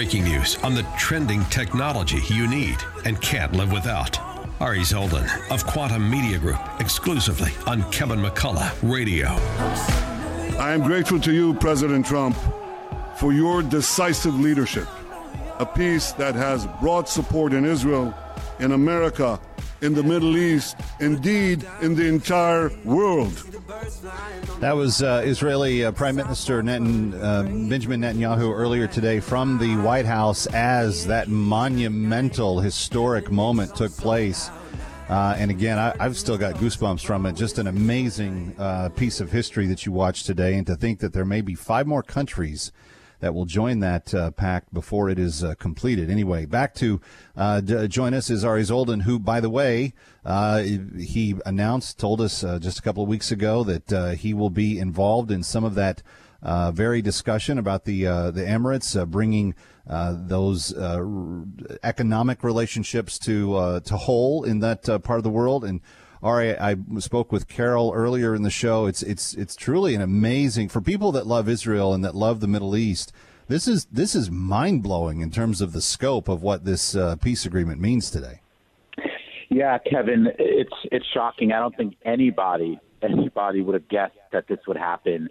breaking news on the trending technology you need and can't live without. Ari Zoldan of Quantum Media Group, exclusively on Kevin McCullough Radio. I am grateful to you, President Trump, for your decisive leadership, a peace that has broad support in Israel, in America, in the Middle East, indeed in the entire world. That was Israeli Prime Minister Benjamin Netanyahu earlier today from the White House as that monumental, historic moment took place. And again, I've still got goosebumps from it. Just an amazing piece of history that you watched today. And to think that there may be 5 more countries that will join that pact before it is completed. Anyway, back to join us is Ari Zoldan, who, by the way, he told us just a couple of weeks ago that he will be involved in some of that very discussion about the Emirates bringing those economic relationships to whole in that part of the world. And Ari, I spoke with Carol earlier in the show. It's truly an amazing, for people that love Israel and that love the Middle East. This is mind blowing in terms of the scope of what this peace agreement means today. Yeah, Kevin, it's shocking. I don't think anybody would have guessed that this would happen.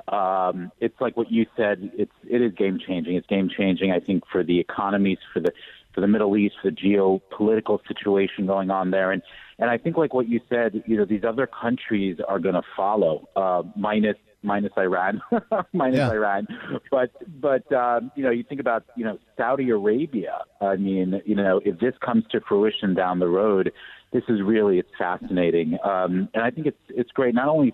It's like what you said. It is game changing. It's game changing. I think for the economies, for the Middle East, for the geopolitical situation going on there, and I think like what you said, these other countries are going to follow, minus Iran, Iran. But you think about Saudi Arabia. I mean, if this comes to fruition down the road, it's fascinating, and I think it's great not only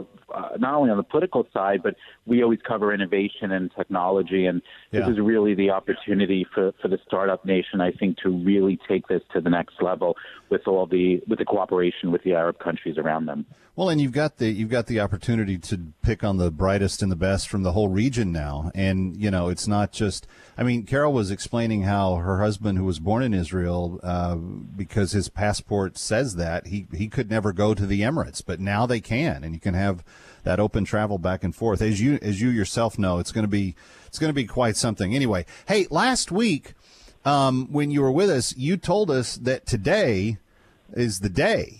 on the political side, but we always cover innovation and technology, and this is really the opportunity for the startup nation, I think, to really take this to the next level with the cooperation with the Arab countries around them. Well, and you've got the opportunity to pick on the brightest and the best from the whole region now, and it's not just. I mean, Carol was explaining how her husband, who was born in Israel, because his passport says that he could never go to the Emirates, but now they can, and you can have that open travel back and forth. As you yourself know, it's going to be quite something. Anyway, hey, last week when you were with us, you told us that today is the day.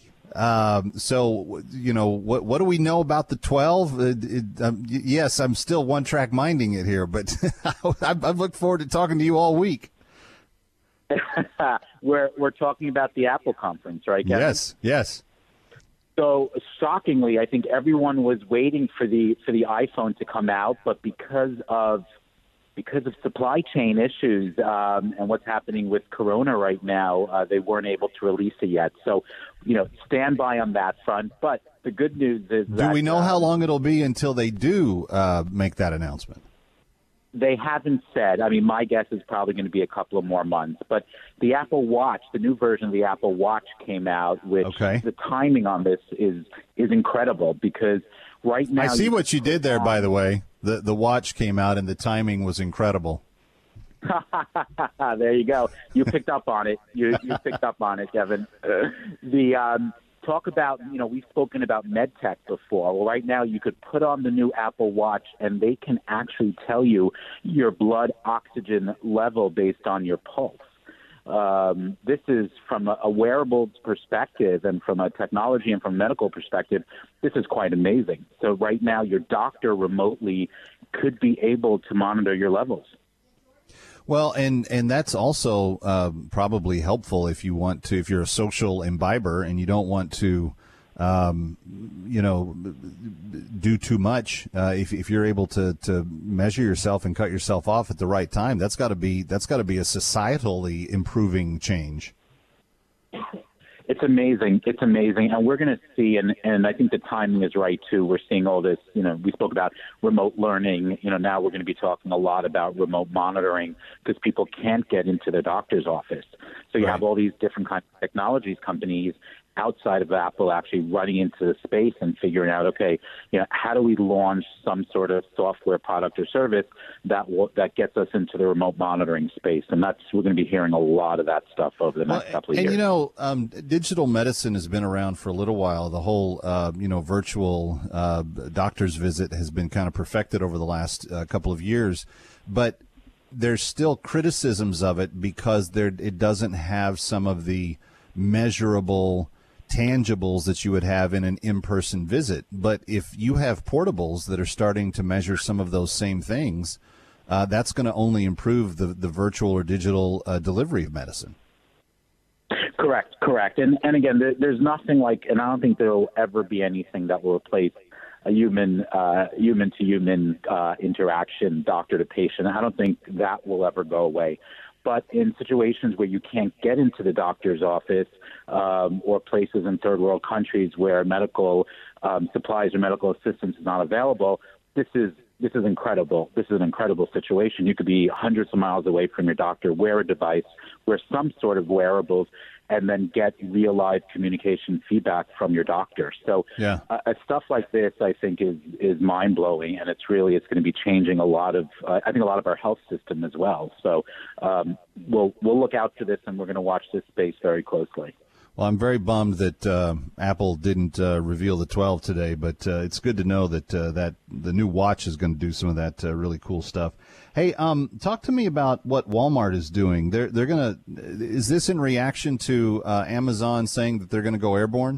So, what do we know about the 12? Yes, I'm still one-track minding it here, but I've looked forward to talking to you all week. We're talking about the Apple conference, right, Kevin? Yes. So, shockingly, I think everyone was waiting for the iPhone to come out, but because of supply chain issues and what's happening with Corona right now, they weren't able to release it yet. So, stand by on that front. But the good news is do we know how long it'll be until they do make that announcement? They haven't said. I mean, my guess is probably going to be a couple of more months. But the Apple Watch, the new version of the Apple Watch came out, which the timing on this is incredible because right now... I see what you did there, by the way. The watch came out and the timing was incredible. There you go. You picked up on it. You picked up on it, Kevin. Talk about, we've spoken about MedTech before. Well, right now you could put on the new Apple Watch and they can actually tell you your blood oxygen level based on your pulse. This is from a wearable perspective and from a technology and from a medical perspective, this is quite amazing. So right now your doctor remotely could be able to monitor your levels. Well, and that's also probably helpful if you're a social imbiber and you don't want to, do too much. If you're able to measure yourself and cut yourself off at the right time, that's got to be a societally improving change. It's amazing. It's amazing. And we're going to see, and I think the timing is right, too. We're seeing all this, we spoke about remote learning. Now we're going to be talking a lot about remote monitoring because people can't get into their doctor's office. So you have all these different kinds of technologies companies outside of Apple actually running into the space and figuring out, okay, how do we launch some sort of software product or service that gets us into the remote monitoring space? And we're going to be hearing a lot of that stuff over the next couple of years. Digital medicine has been around for a little while. The whole, virtual doctor's visit has been kind of perfected over the last couple of years. But there's still criticisms of it because it doesn't have some of the measurable tangibles that you would have in an in-person visit. But if you have portables that are starting to measure some of those same things, that's going to only improve the virtual or digital delivery of medicine. Correct. And again, there's nothing like, and I don't think there will ever be anything that will replace a human-to-human interaction, doctor to patient. I don't think that will ever go away. But in situations where you can't get into the doctor's office or places in third world countries where medical supplies or medical assistance is not available, this is incredible. This is an incredible situation. You could be hundreds of miles away from your doctor, wear a device, wear some sort of wearables, and then get real-life communication feedback from your doctor. So stuff like this, I think, is mind-blowing, and it's going to be changing a lot of our health system as well. So we'll look out for this, and we're going to watch this space very closely. Well, I'm very bummed that Apple didn't reveal the 12 today, but it's good to know that that the new watch is going to do some of that really cool stuff. Hey, talk to me about what Walmart is doing. They're going to. Is this in reaction to Amazon saying that they're going to go airborne?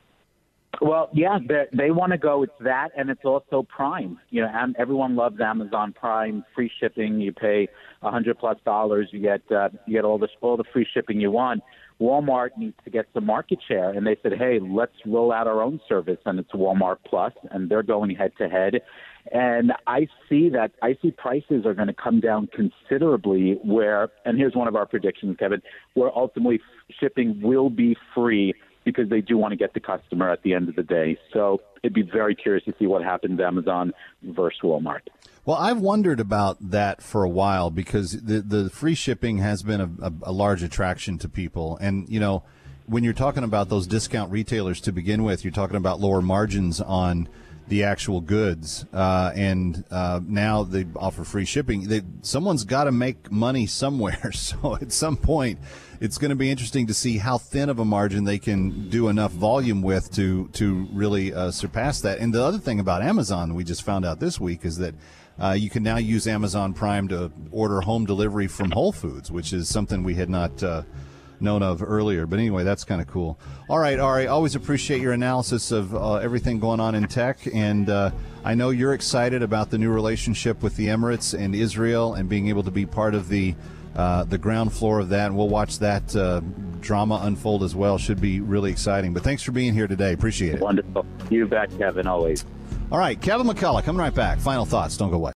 Well, yeah, they want to go. It's that, and it's also Prime. Everyone loves Amazon Prime, free shipping. You pay $100+, you get all the free shipping you want. Walmart needs to get some market share, and they said, hey, let's roll out our own service, and it's Walmart Plus, and they're going head-to-head. And I see prices are going to come down considerably and here's one of our predictions, Kevin, where ultimately shipping will be free because they do want to get the customer at the end of the day. So it'd be very curious to see what happens to Amazon versus Walmart. Well, I've wondered about that for a while because the free shipping has been a large attraction to people. And, when you're talking about those discount retailers to begin with, you're talking about lower margins on the actual goods. And now they offer free shipping. Someone's got to make money somewhere. So at some point, it's going to be interesting to see how thin of a margin they can do enough volume with to really surpass that. And the other thing about Amazon we just found out this week is that you can now use Amazon Prime to order home delivery from Whole Foods, which is something we had not known of earlier. But anyway, that's kind of cool. All right, Ari, always appreciate your analysis of everything going on in tech. And I know you're excited about the new relationship with the Emirates and Israel and being able to be part of the ground floor of that. And we'll watch that drama unfold as well. Should be really exciting. But thanks for being here today. Appreciate it. Wonderful. You bet, Kevin, always. All right, Kevin McCullough coming right back. Final thoughts. Don't go away.